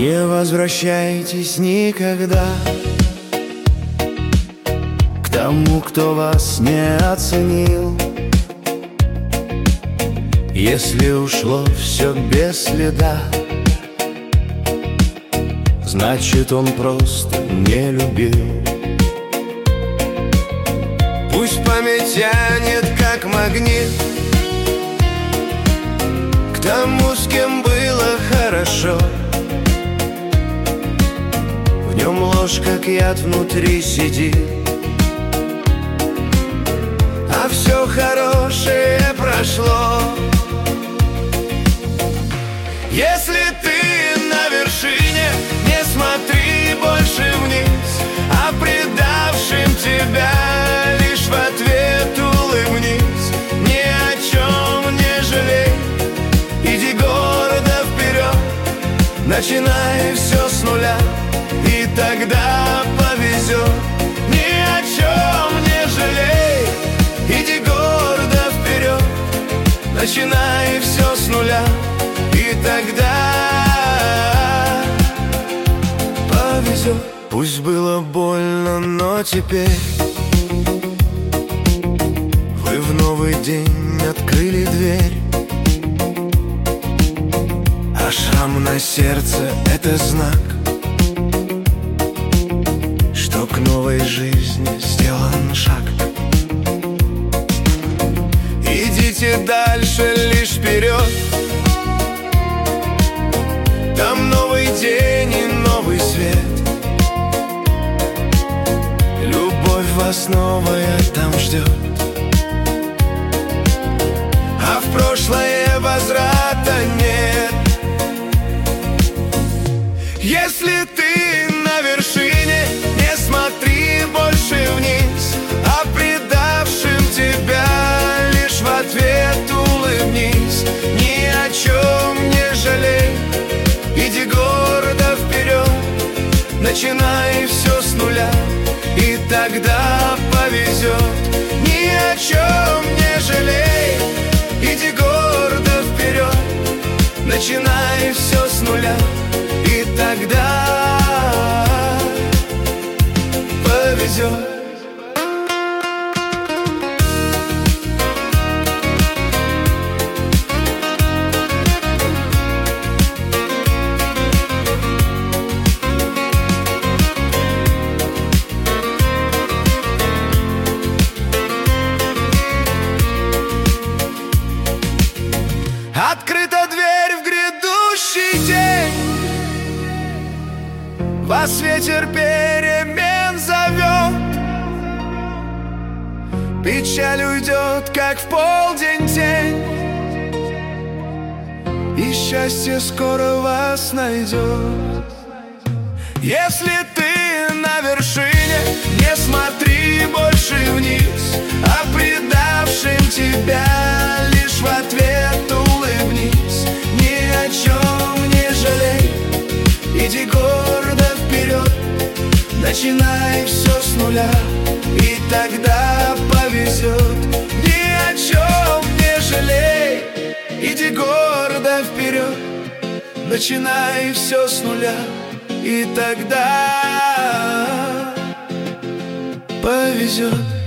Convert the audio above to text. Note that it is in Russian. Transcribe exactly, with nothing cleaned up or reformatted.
Не возвращайтесь никогда к тому, кто вас не оценил. Если ушло все без следа, значит, он просто не любил. Пусть память тянет, как магнит, к тому, с кем было хорошо. В нем ложь, как яд, внутри сидит, а все хорошее прошло. Если ты на вершине, не смотри больше вниз, а предавшим тебя лишь в ответ улыбнись. Ни о чем не жалей, иди гордо вперед, начинай все с нуля, и тогда повезет. Ни о чем не жалей, иди гордо вперед, начинай все с нуля, и тогда повезет. Пусть было больно, но теперь вы в новый день открыли дверь, а шрам на сердце — это знак, что к новой жизни сделан шаг. Идите дальше, лишь вперед, там новый день и новый свет. Любовь вас новая там ждет, а в прошлое возврата нет. Если ты на вершине, не смотри больше вниз, а предавшим тебя лишь в ответ улыбнись. Ни о чем не жалей, иди гордо вперед, начинай все с нуля, и тогда повезет. Ни о чем не жалей, иди гордо вперед, начинай все с нуля, и тогда повезет. Открыта дверь в грядущий день, вас ветер перемен зовет. Печаль уйдет, как в полдень тень, и счастье скоро вас найдет. Если ты на вершине, не смотри больше вниз, а предавшим тебя лишь в ответ улыбнись. Ни о чем не жалей, иди гордо вперед, начинай все с нуля, и тогда повезет. Ни о чем не жалей, иди гордо вперед, начинай все с нуля, и тогда повезет.